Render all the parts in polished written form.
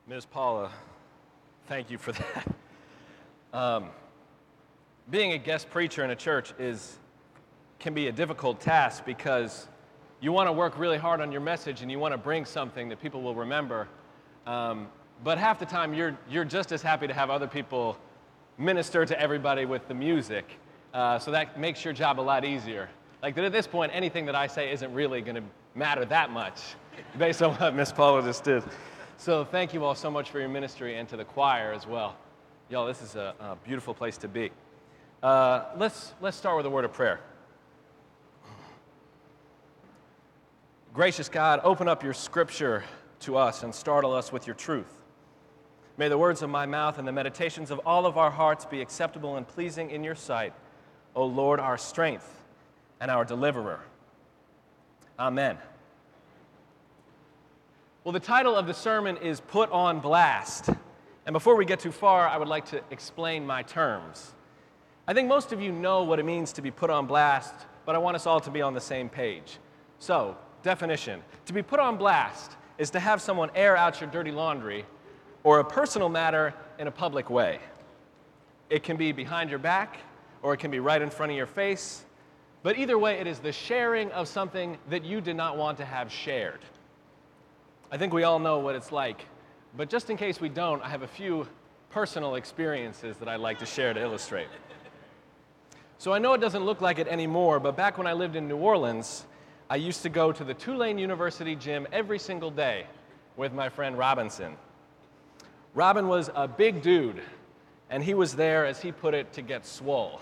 Ms. Paula, thank you for that. Being a guest preacher in a church can be a difficult task because you want to work really hard on your message and you want to bring something that people will remember. But half the time you're just as happy to have other people minister to everybody with the music. So that makes your job a lot easier. Like at this point, anything that I say isn't really going to matter that much based on what Ms. Paula just did. So thank you all so much for your ministry and to the choir as well. Y'all, this is a beautiful place to be. Let's start with a word of prayer. Gracious God, open up your scripture to us and startle us with your truth. May the words of my mouth and the meditations of all of our hearts be acceptable and pleasing in your sight, O Lord, our strength and our deliverer. Amen. Well, the title of the sermon is Put on Blast. And before we get too far, I would like to explain my terms. I think most of you know what it means to be put on blast, but I want us all to be on the same page. So, definition. To be put on blast is to have someone air out your dirty laundry or a personal matter in a public way. It can be behind your back, or it can be right in front of your face, but either way, it is the sharing of something that you did not want to have shared. I think we all know what it's like, but just in case we don't, I have a few personal experiences that I'd like to share to illustrate. So I know it doesn't look like it anymore, but back when I lived in New Orleans, I used to go to the Tulane University gym every single day with my friend Robinson. Robin was a big dude, and he was there, as he put it, to get swole.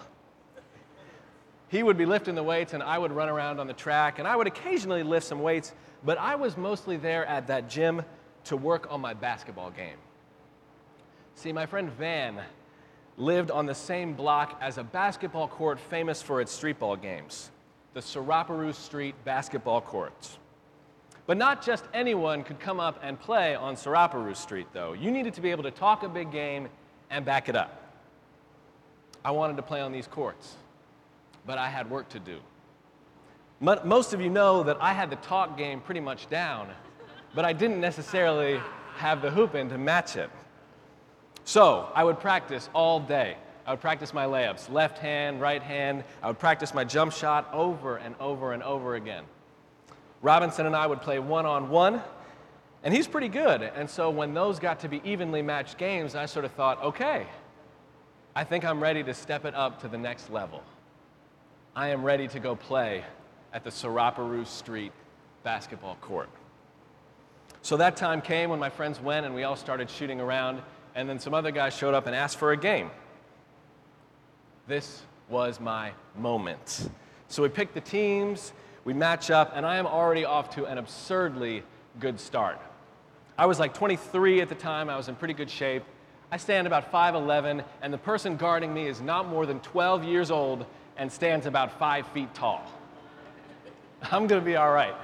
He would be lifting the weights, and I would run around on the track, and I would occasionally lift some weights, but I was mostly there at that gym to work on my basketball game. See, my friend Van lived on the same block as a basketball court famous for its street ball games, the Saraparoo Street basketball courts. But not just anyone could come up and play on Saraparoo Street, though. You needed to be able to talk a big game and back it up. I wanted to play on these courts, but I had work to do. Most of you know that I had the talk game pretty much down, but I didn't necessarily have the hooping to match it. So I would practice all day. I would practice my layups, left hand, right hand. I would practice my jump shot over and over and over again. Robinson and I would play one-on-one, and he's pretty good. And so when those got to be evenly matched games, I sort of thought, okay, I think I'm ready to step it up to the next level. I am ready to go play at the Saraparoo Street basketball court. So that time came when my friends went and we all started shooting around, and then some other guys showed up and asked for a game. This was my moment. So we picked the teams, we match up, and I am already off to an absurdly good start. I was like 23 at the time, I was in pretty good shape. I stand about 5'11", and the person guarding me is not more than 12 years old and stands about 5 feet tall. I'm gonna be all right?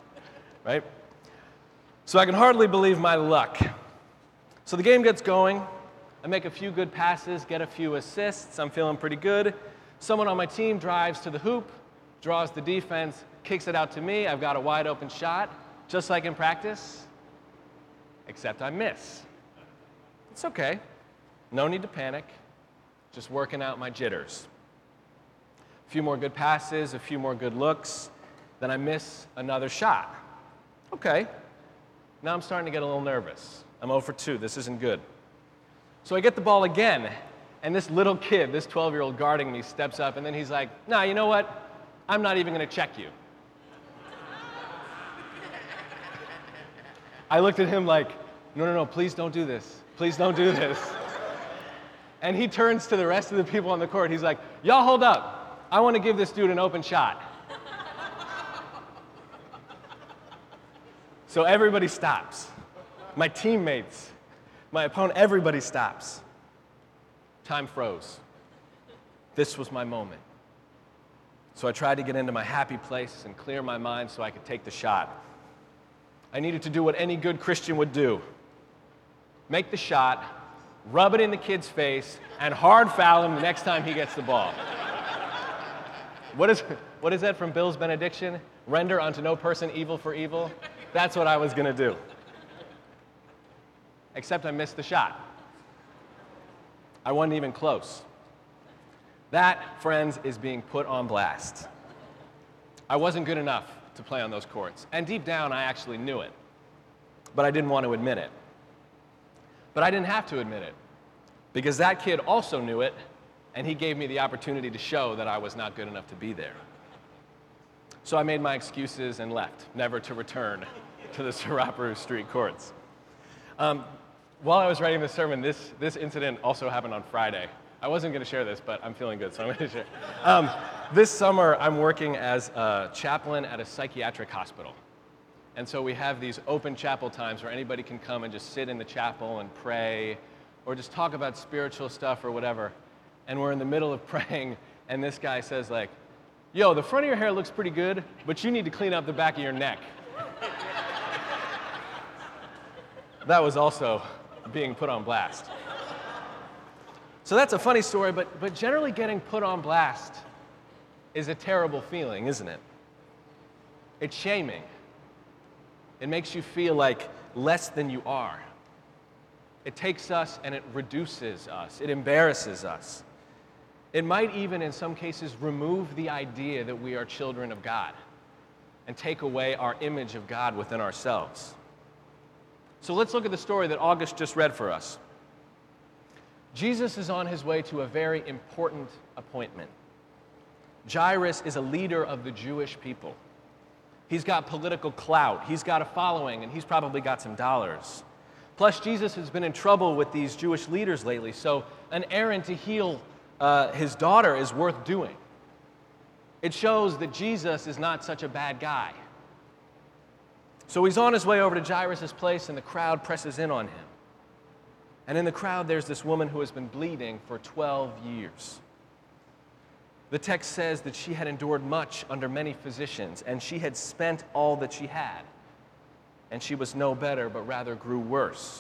So I can hardly believe my luck. So the game gets going. I make a few good passes, get a few assists. I'm feeling pretty good. Someone on my team drives to the hoop, draws the defense, kicks it out to me. I've got a wide open shot, just like in practice, except I miss. It's okay. No need to panic. Just working out my jitters. A few more good passes, a few more good looks. Then I miss another shot. Okay. Now I'm starting to get a little nervous. I'm 0 for 2. This isn't good. So I get the ball again, and this little kid, this 12-year-old guarding me, steps up, and then he's like, nah, you know what? I'm not even going to check you. I looked at him like, no, please don't do this. Please don't do this. And he turns to the rest of the people on the court. He's like, y'all hold up. I want to give this dude an open shot. So everybody stops. My teammates, my opponent, everybody stops. Time froze. This was my moment. So I tried to get into my happy place and clear my mind so I could take the shot. I needed to do what any good Christian would do. Make the shot, rub it in the kid's face, and hard foul him the next time he gets the ball. What is that from Bill's benediction? Render unto no person evil for evil. That's what I was going to do. except I missed the shot. I wasn't even close. That, friends, is being put on blast. I wasn't good enough to play on those courts, and deep down I actually knew it, but I didn't want to admit it. But I didn't have to admit it, because that kid also knew it, and he gave me the opportunity to show that I was not good enough to be there. So I made my excuses and left, never to return to the Saraparu Street courts. While I was writing this sermon, this incident also happened on Friday. I wasn't going to share this, but I'm feeling good, so I'm going to share. This summer, I'm working as a chaplain at a psychiatric hospital. And so we have these open chapel times where anybody can come and just sit in the chapel and pray, or just talk about spiritual stuff or whatever. And we're in the middle of praying, and this guy says, like, yo, the front of your hair looks pretty good, but you need to clean up the back of your neck. That was also being put on blast. So that's a funny story, but generally getting put on blast is a terrible feeling, isn't it? It's shaming. It makes you feel like less than you are. It takes us and it reduces us. It embarrasses us. It might even, in some cases, remove the idea that we are children of God and take away our image of God within ourselves. So let's look at the story that August just read for us. Jesus is on his way to a very important appointment. Jairus is a leader of the Jewish people. He's got political clout, he's got a following, and he's probably got some dollars. Plus, Jesus has been in trouble with these Jewish leaders lately, so an errand to heal his daughter is worth doing. It shows that Jesus is not such a bad guy. So he's on his way over to Jairus' place, and the crowd presses in on him. And in the crowd, there's this woman who has been bleeding for 12 years. The text says that she had endured much under many physicians, and she had spent all that she had. And she was no better, but rather grew worse.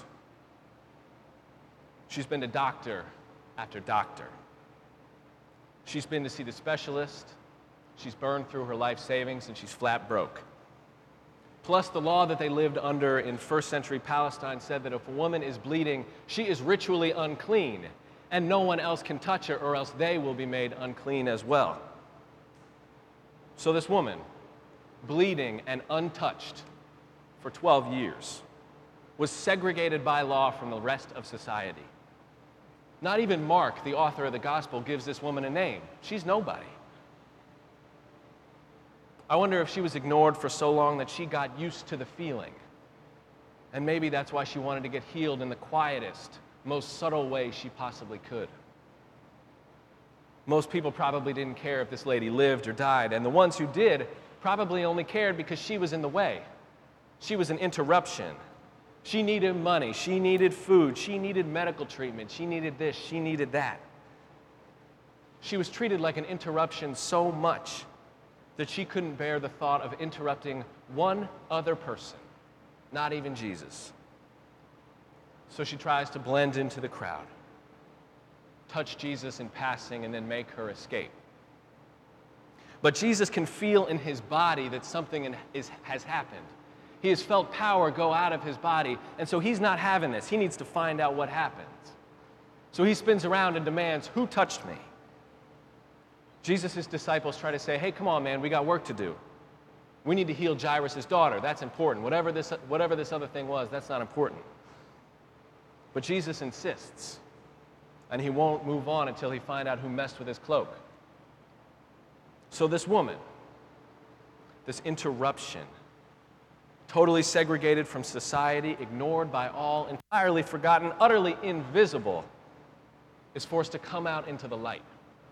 She's been to doctor after doctor. She's been to see the specialist. She's burned through her life savings, and she's flat broke. Plus, the law that they lived under in first century Palestine said that if a woman is bleeding, she is ritually unclean, and no one else can touch her, or else they will be made unclean as well. So this woman, bleeding and untouched for 12 years, was segregated by law from the rest of society. Not even Mark, the author of the gospel, gives this woman a name. She's nobody. I wonder if she was ignored for so long that she got used to the feeling. And maybe that's why she wanted to get healed in the quietest, most subtle way she possibly could. Most people probably didn't care if this lady lived or died, and the ones who did probably only cared because she was in the way. She was an interruption. She needed money, she needed food, she needed medical treatment, she needed this, she needed that. She was treated like an interruption so much that she couldn't bear the thought of interrupting one other person, not even Jesus. So she tries to blend into the crowd, touch Jesus in passing, and then make her escape. But Jesus can feel in his body that something has happened. He has felt power go out of his body, and so he's not having this. He needs to find out what happens. So he spins around and demands, "Who touched me?" Jesus' disciples try to say, "Hey, come on, man, we got work to do. We need to heal Jairus' daughter. That's important. Whatever this other thing was, that's not important." But Jesus insists, and he won't move on until he finds out who messed with his cloak. So this woman, this interruption, totally segregated from society, ignored by all, entirely forgotten, utterly invisible, is forced to come out into the light.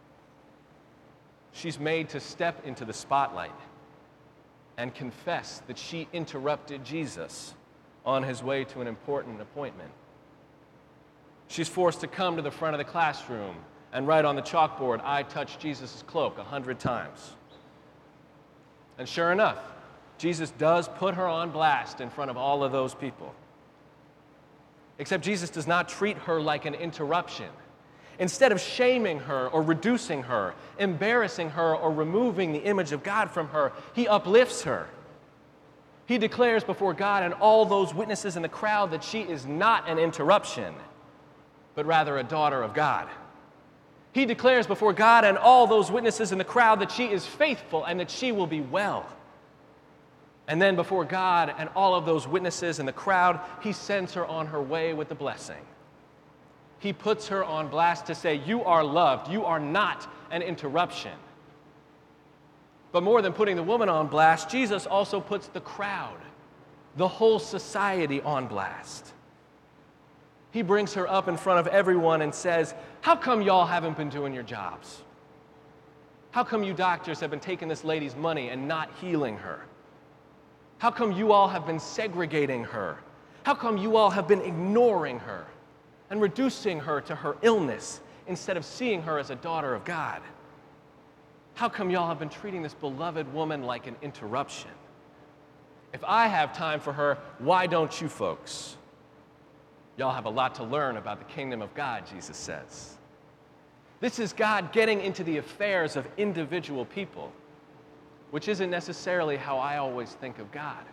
She's made to step into the spotlight and confess that she interrupted Jesus on his way to an important appointment. She's forced to come to the front of the classroom and write on the chalkboard, "I touched Jesus' cloak," 100 times. And sure enough, Jesus does put her on blast in front of all of those people. Except Jesus does not treat her like an interruption. Instead of shaming her or reducing her, embarrassing her or removing the image of God from her, he uplifts her. He declares before God and all those witnesses in the crowd that she is not an interruption, but rather a daughter of God. He declares before God and all those witnesses in the crowd that she is faithful and that she will be well. And then before God and all of those witnesses in the crowd, he sends her on her way with the blessing. He puts her on blast to say, you are loved, you are not an interruption. But more than putting the woman on blast, Jesus also puts the crowd, the whole society on blast. He brings her up in front of everyone and says, how come y'all haven't been doing your jobs? How come you doctors have been taking this lady's money and not healing her? How come you all have been segregating her? How come you all have been ignoring her and reducing her to her illness instead of seeing her as a daughter of God? How come y'all have been treating this beloved woman like an interruption? If I have time for her, why don't you folks? Y'all have a lot to learn about the kingdom of God, Jesus says. This is God getting into the affairs of individual people, which isn't necessarily how I always think of God.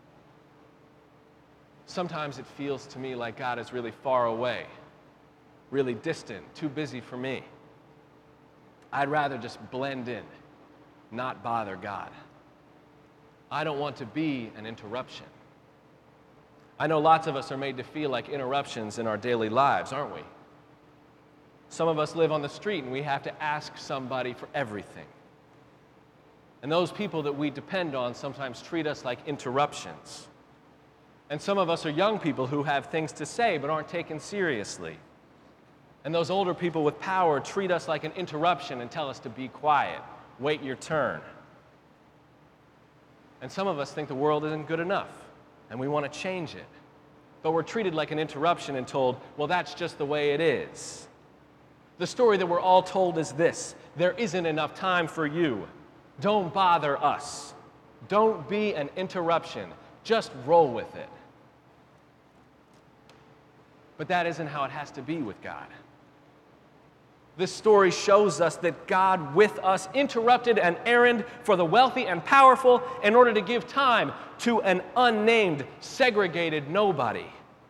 Sometimes it feels to me like God is really far away, really distant, too busy for me. I'd rather just blend in, not bother God. I don't want to be an interruption. I know lots of us are made to feel like interruptions in our daily lives, aren't we? Some of us live on the street and we have to ask somebody for everything. And those people that we depend on sometimes treat us like interruptions. And some of us are young people who have things to say but aren't taken seriously. And those older people with power treat us like an interruption and tell us to be quiet, wait your turn. And some of us think the world isn't good enough, and we want to change it. But we're treated like an interruption and told, well, that's just the way it is. The story that we're all told is this: there isn't enough time for you. Don't bother us. Don't be an interruption. Just roll with it. But that isn't how it has to be with God. This story shows us that God with us interrupted an errand for the wealthy and powerful in order to give time to an unnamed, segregated nobody.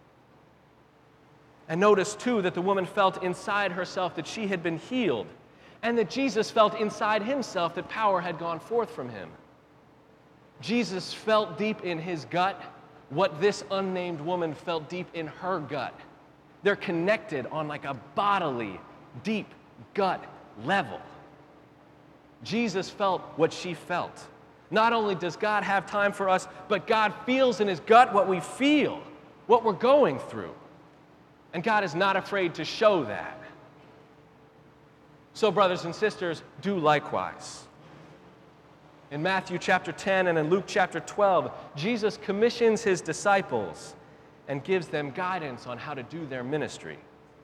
And notice, too, that the woman felt inside herself that she had been healed, and that Jesus felt inside himself that power had gone forth from him. Jesus felt deep in his gut what this unnamed woman felt deep in her gut. They're connected on like a bodily, deep gut level. Jesus felt what she felt. Not only does God have time for us, but God feels in his gut what we feel, what we're going through. And God is not afraid to show that. So, brothers and sisters, do likewise. In Matthew chapter 10 and in Luke chapter 12, Jesus commissions his disciples and gives them guidance on how to do their ministry.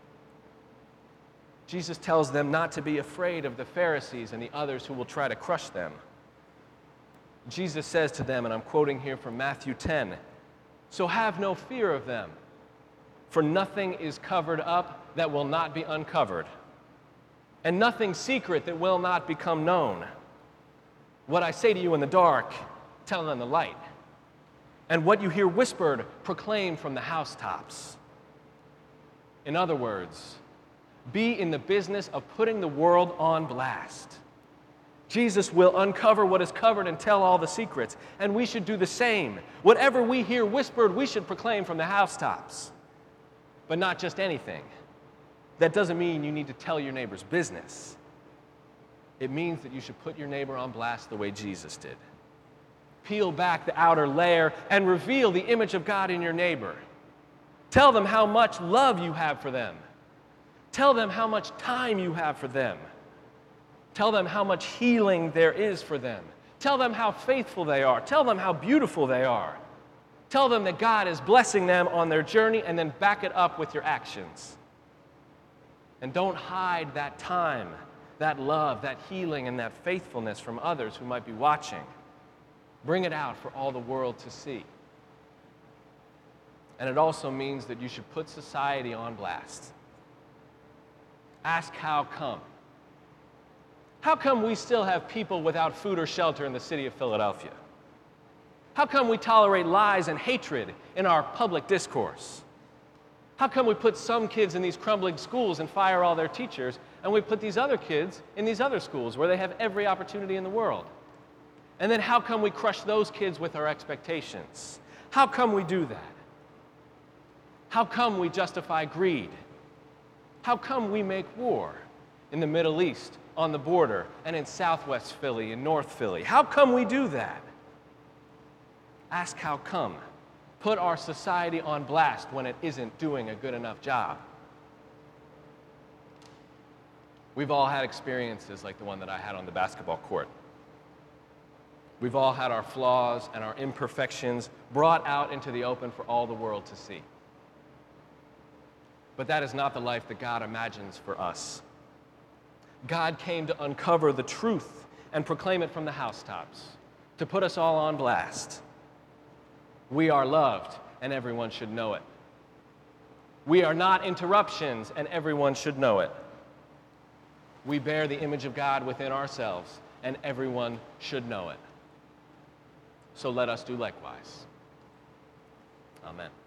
Jesus tells them not to be afraid of the Pharisees and the others who will try to crush them. Jesus says to them, and I'm quoting here from Matthew 10, "So have no fear of them, for nothing is covered up that will not be uncovered, and nothing secret that will not become known. What I say to you in the dark, tell them in the light. And what you hear whispered, proclaim from the housetops." In other words, be in the business of putting the world on blast. Jesus will uncover what is covered and tell all the secrets, and we should do the same. Whatever we hear whispered, we should proclaim from the housetops. But not just anything. That doesn't mean you need to tell your neighbor's business. It means that you should put your neighbor on blast the way Jesus did. Peel back the outer layer and reveal the image of God in your neighbor. Tell them how much love you have for them. Tell them how much time you have for them. Tell them how much healing there is for them. Tell them how faithful they are. Tell them how beautiful they are. Tell them that God is blessing them on their journey, and then back it up with your actions. And don't hide that time, that love, that healing, and that faithfulness from others who might be watching. Bring it out for all the world to see. And it also means that you should put society on blast. Ask how come. How come we still have people without food or shelter in the city of Philadelphia? How come we tolerate lies and hatred in our public discourse? How come we put some kids in these crumbling schools and fire all their teachers, and we put these other kids in these other schools where they have every opportunity in the world? And then how come we crush those kids with our expectations? How come we do that? How come we justify greed? How come we make war in the Middle East, on the border, and in Southwest Philly and North Philly? How come we do that? Ask how come. Put our society on blast when it isn't doing a good enough job. We've all had experiences like the one that I had on the basketball court. We've all had our flaws and our imperfections brought out into the open for all the world to see. But that is not the life that God imagines for us. God came to uncover the truth and proclaim it from the housetops, to put us all on blast. We are loved, and everyone should know it. We are not interruptions, and everyone should know it. We bear the image of God within ourselves, and everyone should know it. So let us do likewise. Amen.